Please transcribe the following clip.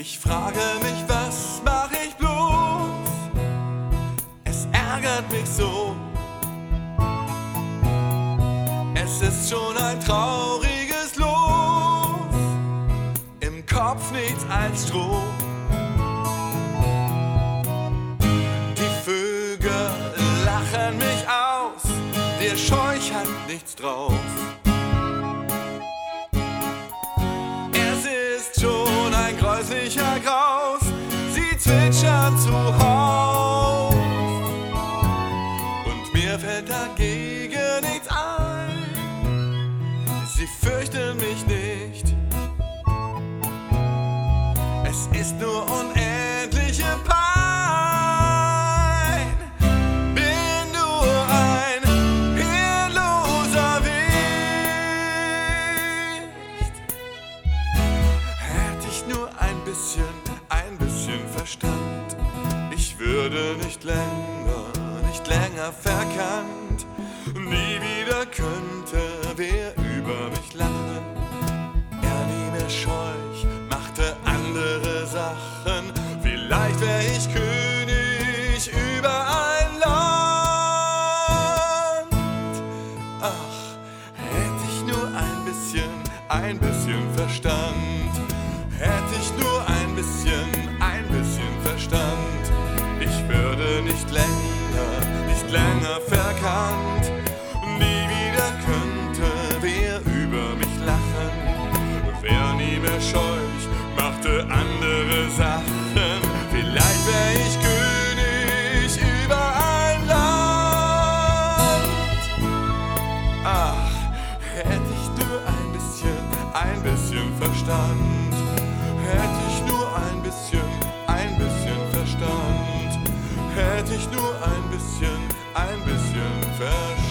Ich frage mich, was mach ich bloß? Es ärgert mich so. Es ist schon ein trauriges Los, im Kopf nichts als Stroh. Die Vögel lachen mich aus, der Scheuch hat nichts drauf. Es ist schon ein gräuslicher Graus, sie zwitschern zuhauf. Und mir fällt dagegen nichts ein, sie fürchten mich nicht. Es ist nur unendliche Pein, bin nur ein hirnloser Wicht. Hätte ich nur ein bisschen Verstand, ich würde nicht länger verkannt. Nie wieder könnte wer über mich lachen. Er nie mehr scheuch, machte andere Sachen. Vielleicht wär ich König über ein Land. Ach, hätte ich nur ein bisschen Verstand. Hätte ich nur ein bisschen Verstand. Ich würde nicht länger verkannt. Nie wieder könnte wer über mich lachen. Wer nie mehr scheuch, machte andere Sachen. Vielleicht wär ich König über ein Land. Ach, hätte ich nur ein bisschen Verstand. Hätte ich nur ein bisschen Verstand. Hätte ich nur ein bisschen Verstand.